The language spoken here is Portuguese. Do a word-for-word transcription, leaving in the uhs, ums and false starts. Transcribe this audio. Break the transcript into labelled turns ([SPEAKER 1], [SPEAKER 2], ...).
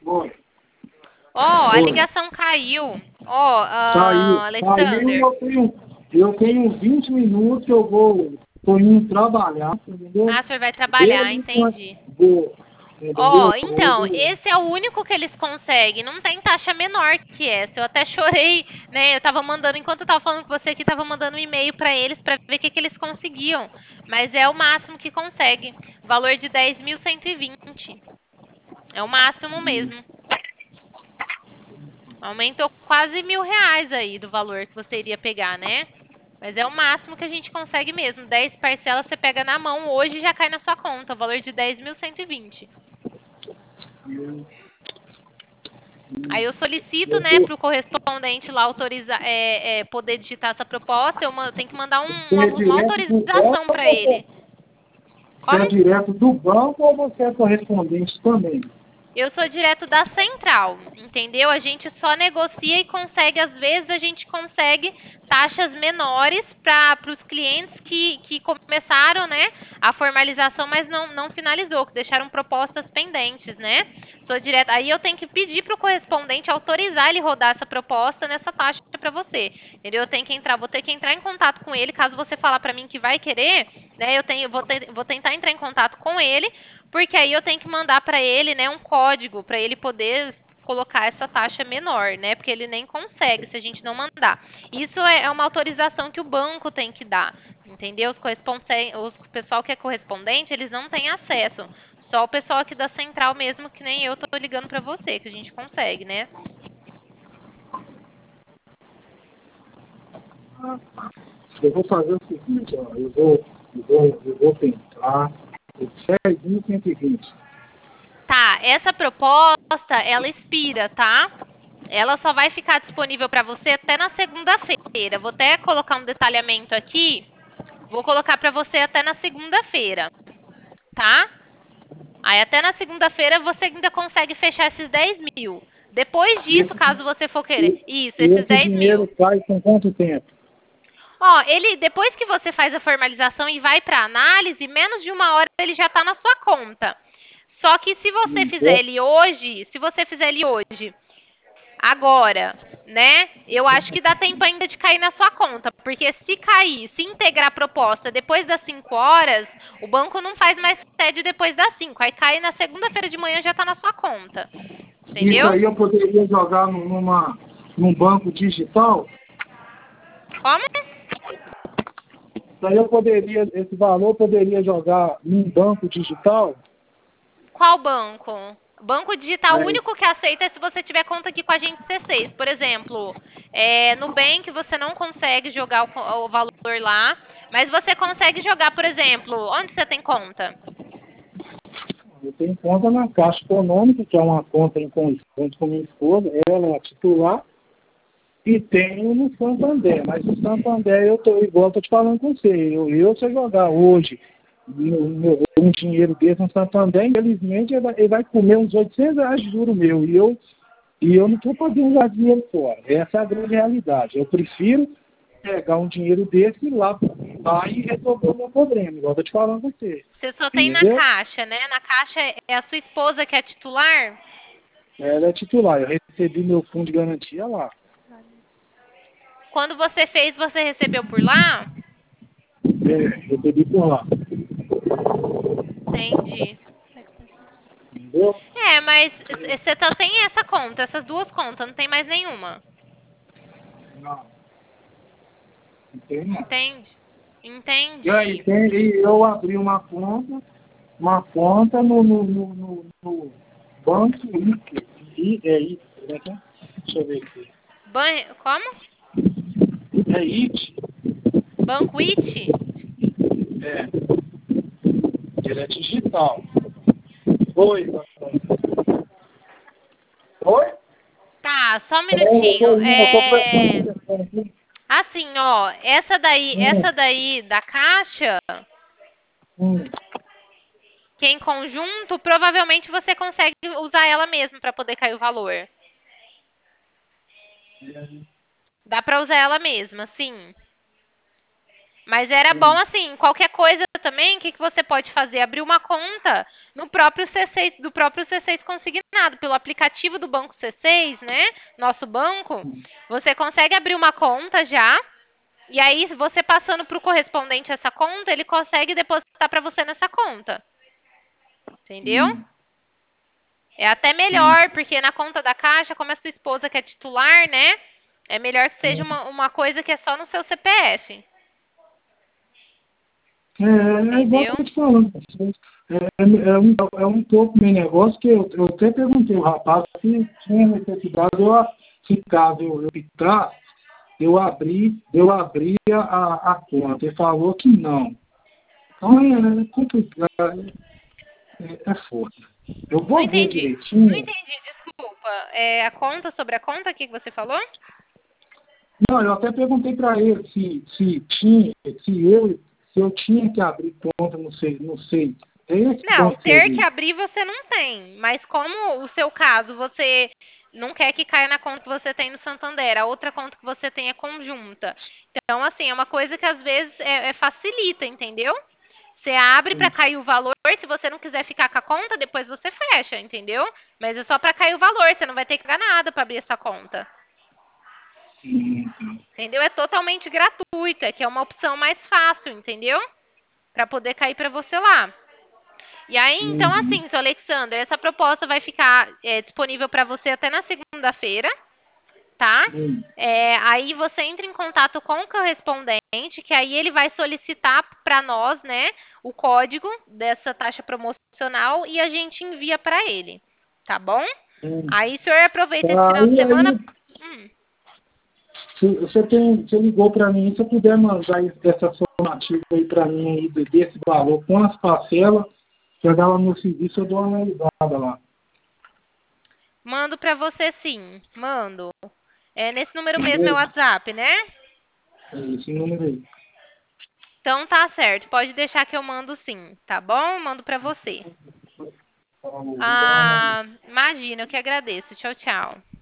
[SPEAKER 1] Oi,
[SPEAKER 2] Ó, a
[SPEAKER 1] oi.
[SPEAKER 2] ligação caiu. Ó,
[SPEAKER 1] Saiu,
[SPEAKER 2] ah,
[SPEAKER 1] saiu e
[SPEAKER 2] Alexander.
[SPEAKER 1] eu tenho, eu tenho vinte minutos que eu vou, tô indo trabalhar, entendeu?
[SPEAKER 2] Ah, o senhor vai trabalhar,
[SPEAKER 1] Ele não é-
[SPEAKER 2] entendi.
[SPEAKER 1] vou, entendeu?
[SPEAKER 2] Ó,
[SPEAKER 1] Eu
[SPEAKER 2] então,
[SPEAKER 1] vou,
[SPEAKER 2] esse é o único que eles conseguem. Não tem taxa menor que essa. Eu até chorei, né? Eu tava mandando, enquanto eu tava falando com você aqui, tava mandando um e-mail pra eles pra ver o que, que eles conseguiam. Mas é o máximo que consegue. Valor de dez mil cento e vinte. É o máximo mesmo. Aumentou quase mil reais aí do valor que você iria pegar, né? Mas é o máximo que a gente consegue mesmo. Dez parcelas você pega na mão hoje e já cai na sua conta. O valor de dez mil cento e vinte.
[SPEAKER 1] eu,
[SPEAKER 2] Aí eu solicito,
[SPEAKER 1] eu
[SPEAKER 2] né,
[SPEAKER 1] vou,
[SPEAKER 2] para o correspondente lá autorizar, é, é, poder digitar essa proposta. Eu ma- tenho que mandar um-
[SPEAKER 1] você
[SPEAKER 2] uma,
[SPEAKER 1] é
[SPEAKER 2] uma
[SPEAKER 1] direto do
[SPEAKER 2] autorização
[SPEAKER 1] banco
[SPEAKER 2] para
[SPEAKER 1] ou você,
[SPEAKER 2] ele.
[SPEAKER 1] você é
[SPEAKER 2] Como?
[SPEAKER 1] direto do banco ou você é correspondente também?
[SPEAKER 2] Eu sou direto da central, entendeu? A gente só negocia e consegue, às vezes, a gente consegue taxas menores para os clientes que, que começaram, né, a formalização, mas não, não finalizou, que deixaram propostas pendentes, né? Sou direto. Aí eu tenho que pedir para o correspondente autorizar ele rodar essa proposta nessa taxa para você, entendeu? Eu tenho que entrar, vou ter que entrar em contato com ele, caso você falar para mim que vai querer, né? Eu tenho, vou, ter, vou tentar entrar em contato com ele porque aí eu tenho que mandar para ele, né, um código para ele poder colocar essa taxa menor, né? Porque ele nem consegue se a gente não mandar. Isso é é uma autorização que o banco tem que dar, entendeu? Os correspondentes, os o pessoal que é correspondente, eles não têm acesso. Só o pessoal aqui da central mesmo, que nem eu tô ligando para você, que a gente consegue, né?
[SPEAKER 1] Eu vou fazer o seguinte, ó, eu vou, eu vou, eu vou tentar dez mil cento e vinte.
[SPEAKER 2] Tá, essa proposta, ela expira, tá? Ela só vai ficar disponível para você até na segunda-feira. Vou até colocar um detalhamento aqui. Vou colocar para você até na segunda-feira, tá? Aí até na segunda-feira você ainda consegue fechar esses dez mil. Depois disso,
[SPEAKER 1] Esse,
[SPEAKER 2] caso você for querer.
[SPEAKER 1] esse,
[SPEAKER 2] Isso, esses
[SPEAKER 1] esse
[SPEAKER 2] dez
[SPEAKER 1] dinheiro
[SPEAKER 2] mil.
[SPEAKER 1] sai com quanto tempo?
[SPEAKER 2] Ó, ele, depois que você faz a formalização e vai para análise, menos de uma hora ele já está na sua conta. Só que se você
[SPEAKER 1] Hum,
[SPEAKER 2] fizer
[SPEAKER 1] é,
[SPEAKER 2] ele hoje, se você fizer ele hoje, agora, né? Eu acho que dá tempo ainda de cair na sua conta, porque se cair, se integrar a proposta depois das cinco horas, o banco não faz mais TED depois das cinco. Aí cai na segunda-feira de manhã já está na sua conta.
[SPEAKER 1] Isso
[SPEAKER 2] Entendeu?
[SPEAKER 1] aí eu poderia jogar num- numa, num banco digital?
[SPEAKER 2] Como?
[SPEAKER 1] Isso aí eu poderia, esse valor eu poderia jogar num banco digital?
[SPEAKER 2] Qual banco? Banco digital, o
[SPEAKER 1] Né?
[SPEAKER 2] único que aceita é se você tiver conta aqui com a gente C seis. Por exemplo, é, no Nubank você não consegue jogar o, co- o valor lá, mas você consegue jogar, por exemplo, onde você tem conta?
[SPEAKER 1] Eu tenho conta na Caixa Econômica, que é uma conta em conjunto com minha esposa, ela é a titular, e tenho no Santander. Mas no Santander eu tô igual eu tô te falando com você. Eu, eu se eu jogar hoje no- no- um dinheiro desse no Santander, infelizmente ele vai, ele vai comer uns oitocentos reais de juro meu. E eu, e eu não estou podendo usar dinheiro fora. Essa é a grande realidade. Eu prefiro pegar um dinheiro desse e ir lá, lá e resolver o meu problema, igual eu tô te falando com você.
[SPEAKER 2] Você só tem na
[SPEAKER 1] Entendeu?
[SPEAKER 2] Caixa, né? Na Caixa é a sua esposa que é titular?
[SPEAKER 1] Ela é titular. Eu recebi meu fundo de garantia lá.
[SPEAKER 2] Quando você fez, você recebeu por lá?
[SPEAKER 1] É, recebi por lá.
[SPEAKER 2] Entendi.
[SPEAKER 1] Entendeu?
[SPEAKER 2] É, mas você só tem essa conta, essas duas contas, não tem mais nenhuma.
[SPEAKER 1] Não, não tem não.
[SPEAKER 2] Entende?
[SPEAKER 1] E aí,
[SPEAKER 2] Entendi.
[SPEAKER 1] tem, e eu abri uma conta, uma conta no, no, no, no, no Banco Inter. I, é I, como é que é? Deixa eu ver aqui.
[SPEAKER 2] Ban... Como?
[SPEAKER 1] É I T.
[SPEAKER 2] Banco It?
[SPEAKER 1] É, ele é digital. Oi, papai. Oi?
[SPEAKER 2] Tá, só um
[SPEAKER 1] É, eu
[SPEAKER 2] minutinho.
[SPEAKER 1] tô indo, eu tô conversando com o
[SPEAKER 2] É...
[SPEAKER 1] telefone aqui.
[SPEAKER 2] Assim, ó, essa daí, essa
[SPEAKER 1] Hum,
[SPEAKER 2] daí da Caixa,
[SPEAKER 1] hum.
[SPEAKER 2] que é em conjunto, provavelmente você consegue usar ela mesmo para poder cair o valor. Dá para usar ela mesma, sim. Mas era bom assim, qualquer coisa também, o que, que você pode fazer? Abrir uma conta no próprio C seis, do próprio C seis consignado, pelo aplicativo do Banco C seis, né? Nosso banco, você consegue abrir uma conta já, e aí você passando para o correspondente essa conta, ele consegue depositar para você nessa conta. Entendeu?
[SPEAKER 1] Hum,
[SPEAKER 2] É até
[SPEAKER 1] sim.
[SPEAKER 2] melhor, porque na conta da Caixa, como é sua esposa que é titular, né? É melhor que seja
[SPEAKER 1] Hum.
[SPEAKER 2] uma, uma coisa que é só no seu C P F.
[SPEAKER 1] É, é igual eu
[SPEAKER 2] Entendeu?
[SPEAKER 1] tô te falando. É, é, é um, é um pouco meu negócio que eu, eu até perguntei ao rapaz se tinha necessidade, eu, se caso eu, eu optasse, eu abri, eu abria a, a conta. Ele falou que não. Então é, é complicado, é, é foda. Eu
[SPEAKER 2] Não
[SPEAKER 1] vou ver
[SPEAKER 2] entendi. Não
[SPEAKER 1] direitinho.
[SPEAKER 2] entendi, desculpa. É a conta sobre a conta aqui que você falou?
[SPEAKER 1] Não, eu até perguntei para ele se, se tinha, se eu, se eu tinha que abrir conta no sei, no sei. É esse
[SPEAKER 2] Não,
[SPEAKER 1] banco que eu
[SPEAKER 2] ter que
[SPEAKER 1] vi.
[SPEAKER 2] abrir você não tem. Mas como o seu caso, você não quer que caia na conta que você tem no Santander, a outra conta que você tem é conjunta. Então, assim, é uma coisa que às vezes é, é facilita, entendeu? Você abre para
[SPEAKER 1] Sim,
[SPEAKER 2] cair o valor, se você não quiser ficar com a conta, depois você fecha, entendeu? Mas é só para cair o valor, você não vai ter que pagar nada para abrir essa conta.
[SPEAKER 1] sim,
[SPEAKER 2] Entendeu? É totalmente gratuita, que é uma opção mais fácil, entendeu? Para poder cair para você lá. E aí, então,
[SPEAKER 1] uhum,
[SPEAKER 2] assim, seu Alexander, essa proposta vai ficar é, disponível para você até na segunda-feira, tá?
[SPEAKER 1] sim,
[SPEAKER 2] É, aí você entra em contato com o correspondente, que aí ele vai solicitar para nós, né, o código dessa taxa promocional e a gente envia para ele, tá bom?
[SPEAKER 1] sim.
[SPEAKER 2] Aí o senhor aproveita esse
[SPEAKER 1] Tá,
[SPEAKER 2] final de
[SPEAKER 1] aí,
[SPEAKER 2] semana.
[SPEAKER 1] aí,
[SPEAKER 2] Hum,
[SPEAKER 1] se você tem, você ligou para mim, se eu puder mandar essa formativa aí para mim aí de- desse valor com as parcelas, chegar lá no serviço, eu dou uma analisada lá.
[SPEAKER 2] mando para você sim, mando. É nesse número mesmo é o
[SPEAKER 1] Beleza?
[SPEAKER 2] WhatsApp, né?
[SPEAKER 1] É esse número aí.
[SPEAKER 2] Então tá certo, pode deixar que eu mando sim, tá bom? Mando pra você.
[SPEAKER 1] Falou, obrigado.
[SPEAKER 2] Ah, imagina, eu que agradeço. Tchau, tchau.